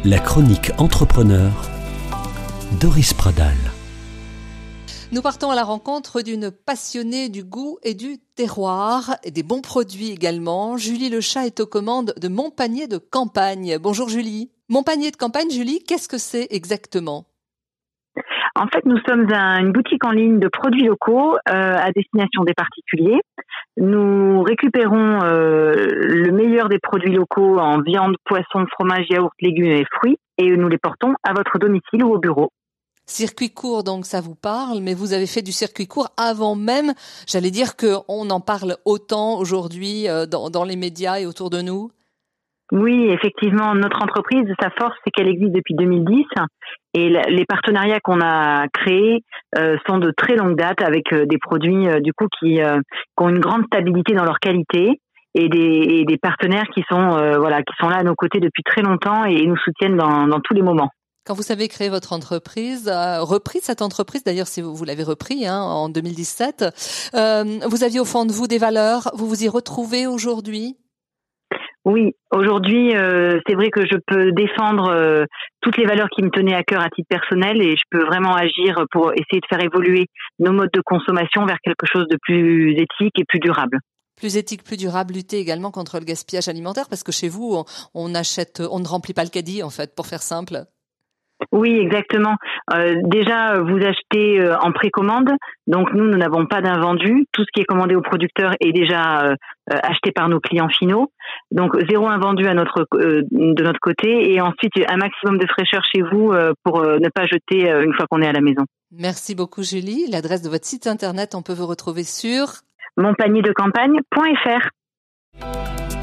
La chronique entrepreneur, Doris Pradal. Nous partons à la rencontre d'une passionnée du goût et du terroir, et des bons produits également. Julie Lechat est aux commandes de Mon Panier de Campagne. Bonjour Julie. Mon Panier de Campagne, Julie, qu'est-ce que c'est exactement ? En fait, nous sommes une boutique en ligne de produits locaux à destination des particuliers. Nous récupérons le meilleur des produits locaux en viande, poisson, fromage, yaourt, légumes et fruits et nous les portons à votre domicile ou au bureau. Circuit court, donc ça vous parle, mais vous avez fait du circuit court avant même, j'allais dire qu'on en parle autant aujourd'hui dans les médias et autour de nous. Oui, effectivement, notre entreprise, sa force, c'est qu'elle existe depuis 2010 et les partenariats qu'on a créés sont de très longue date avec des produits qui ont une grande stabilité dans leur qualité et des partenaires qui sont là à nos côtés depuis très longtemps et nous soutiennent dans tous les moments. Quand vous avez créé votre entreprise, repris cette entreprise, d'ailleurs si vous l'avez repris en 2017, vous aviez au fond de vous des valeurs, vous vous y retrouvez aujourd'hui ? Oui, aujourd'hui, c'est vrai que je peux défendre toutes les valeurs qui me tenaient à cœur à titre personnel et je peux vraiment agir pour essayer de faire évoluer nos modes de consommation vers quelque chose de plus éthique et plus durable. Plus éthique, plus durable, lutter également contre le gaspillage alimentaire, parce que chez vous, on ne remplit pas le caddie, en fait, pour faire simple. Oui, exactement. Déjà, vous achetez en précommande, donc nous n'avons pas d'invendu. Tout ce qui est commandé aux producteurs est déjà acheté par nos clients finaux. Donc zéro invendu de notre côté, et ensuite un maximum de fraîcheur chez vous pour ne pas jeter une fois qu'on est à la maison. Merci beaucoup Julie. L'adresse de votre site internet, on peut vous retrouver sur monpanierdecampagne.fr.